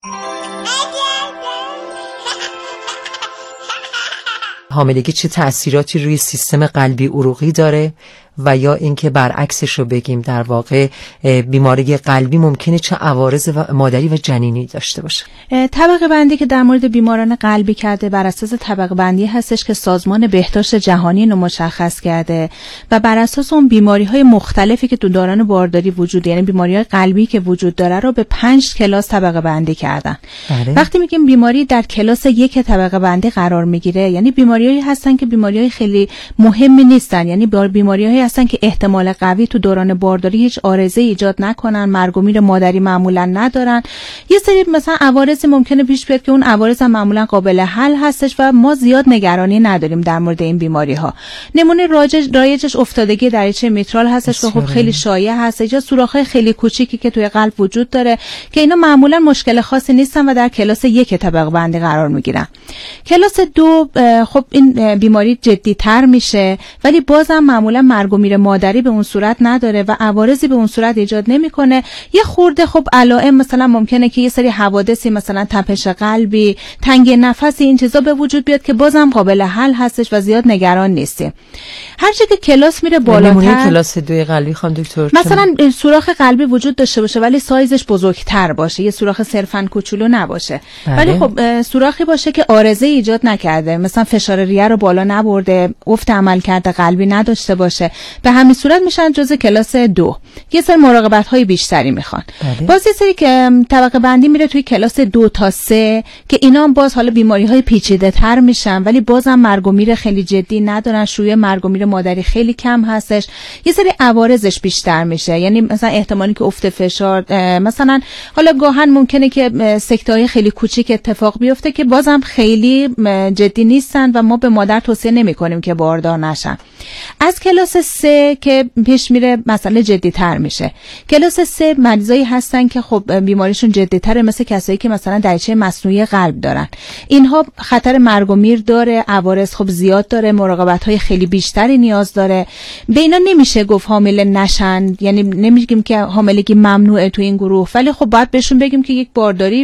حاملگی چه تأثیراتی روی سیستم قلبی عروقی داره و یا اینکه برعکسش رو بگیم، در واقع بیماری قلبی ممکنه چه عوارض مادری و جنینی داشته باشه؟ طبقه بندی که در مورد بیماران قلبی کرده بر اساس طبقه بندی هستش که سازمان بهداشت جهانی رو مشخص کرده و بر اساس اون بیماری‌های مختلفی که تو دوران بارداری وجود، یعنی بیماری‌های قلبی که وجود داره رو به 5 کلاس طبقه بندی کردن. وقتی میگیم بیماری در کلاس 1 طبقه بندی قرار میگیره، یعنی بیماریایی هستن که بیماری‌های خیلی مهمی نیستن، یعنی بیماری‌هایی هستن که احتمال قوی تو دوران بارداری هیچ عارضه ایجاد نکنن، مرگ و میر مادری معمولا ندارن. یه سری مثلا عوارضی ممکنه پیش بیاد که اون عوارض هم معمولا قابل حل هستش و ما زیاد نگرانی نداریم در مورد این بیماری‌ها. نمونه رایجش افتادگی دریچه میترال هستش که خب خیلی شایع هست، یا سوراخ‌های خیلی کوچیکی که توی قلب وجود داره که اینا معمولا مشکل خاصی نیستن و در کلاس 1 طبقه بندی قرار میگیرن. کلاس 2 خب این بیماری جدی‌تر میشه ولی بازم معمولا مرگ و میر مادری به اون صورت نداره و عوارضی به اون صورت ایجاد نمیکنه. یه خورده خب علائم مثلا ممکنه که یه سری حوادثی مثلا تپش قلبی، تنگی نفسی، این چیزا به وجود بیاد که بازم قابل حل هستش و زیاد نگران نیستیم. هر چه که کلاس میره بالاتر، کلاس 2 قلبی خانم دکتر مثلا سوراخ قلبی وجود داشته باشه ولی سایزش بزرگتر باشه، یه سوراخ صرفاً کوچولو نباشه. ولی خب سوراخی باشه که عارضه ایجاد نکرده، مثلا فشار ریه رو بالا نبرده، افت عملکرد قلبی نداشته باشه، به همین صورت میشن جزء کلاس 2. یه سری مراقبت‌های بیشتری میخوان. باز یه سری که طبقه بندی میره توی کلاس 2 تا 3 که اینا هم باز حالا بیماری‌های پیچیده‌تر میشن ولی بازم مرگ و میر خیلی جدی ندارن، شیوع مرگ و میر مادری خیلی کم هستش. یه سری عوارضش بیشتر میشه، یعنی مثلا احتمالی که افت فشار، مثلا حالا گاهن ممکنه که سکته‌های خیلی کوچیک اتفاق بیفته که بازم خیلی جدی نیستن و ما به مادر توصیه نمی‌کنیم که باردار نشن. از کلاس 3 که پیش میره مسئله جدی‌تر میشه. کلاس 3 مریضایی هستن که خب بیماریشون جدی‌تره، مثل کسایی که مثلا دریچه مصنوعی قلب دارن. اینها خطر مرگ و میر داره، عوارض خب زیاد داره، مراقبت‌های خیلی بیشتری نیاز داره. به اینا نمیشه گفت حامل نشن، یعنی نمیگیم که حاملگی ممنوعه تو این گروه، ولی خب باید بهشون بگیم که یک بارداری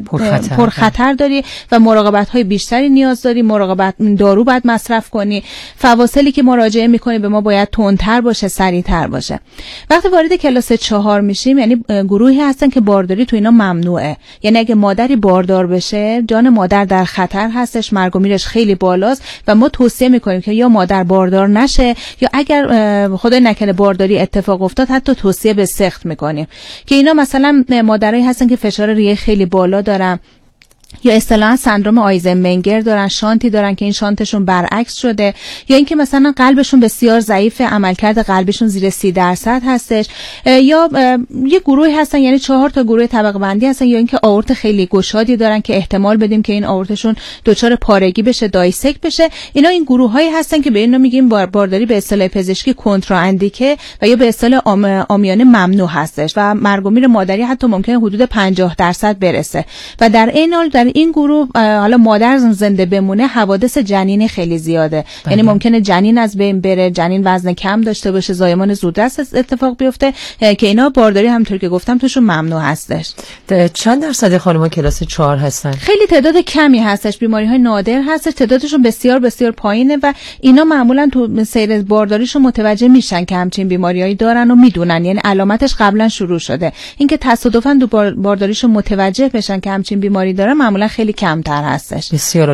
پرخطر داری و مراقبت‌های بیشتری نیاز داری، دارو باید مصرف کنی، فواصلی که مراجعه می‌کنی به ما باید تندتر باشه، سریعتر باشه. وقتی وارد کلاس 4 میشیم، یعنی گروهی هستن که بارداری تو اینا ممنوعه، یعنی اگه مادری باردار بشه جان مادر در خطر هستش، مرگ و میرش خیلی بالاست و ما توصیه می‌کنیم که یا مادر باردار نشه یا اگر خدای نکنه بارداری اتفاق افتاد حتی توصیه به سخت می‌کنیم که اینا مثلا مادرایی هستن که فشار ریه خیلی بالا دارن یا اصطلاحاً سندرم آیزنمنگر دارن، شانتی دارن که این شانتشون برعکس شده، یا اینکه مثلا قلبشون بسیار ضعیفه، عملکرد قلبشون زیر 30% هستش، یا یه گروهی هستن، یعنی 4 تا گروه طبقه بندی هستن، یا اینکه آورت خیلی گشادی دارن که احتمال بدیم که این آورتشون دچار پارگی بشه، دایسکت بشه. اینا این گروهایی هستن که به اینا میگیم بارداری به اصطلاح پزشکی کنتراندیکه و یا به اصطلاح عامیانه ممنوع هستش و مرگ و میر مادری حتی ممکنه حدود 50% برسه و در این حال در این گروه حالا مادر زنده بمونه حوادث جنینی خیلی زیاده. یعنی ممکنه جنین از بین بره، جنین وزن کم داشته باشه، زایمان زودرس اتفاق بیفته که اینا بارداری همونطور که گفتم توشون ممنوع هستش. چند درصد خانم‌ها کلاس 4 هستن؟ خیلی تعداد کمی هستش، بیماری‌های نادر هستش، تعدادشون بسیار بسیار پایینه و اینا معمولا تو سیر بارداریشون متوجه میشن که همچین بیماریایی دارن و میدونن، یعنی علامتش قبلا شروع شده. اینکه تصادفاً تو بارداریشون متوجه بشن که همچین بیماری داره معمولا خیلی کمتر هستش. بسیار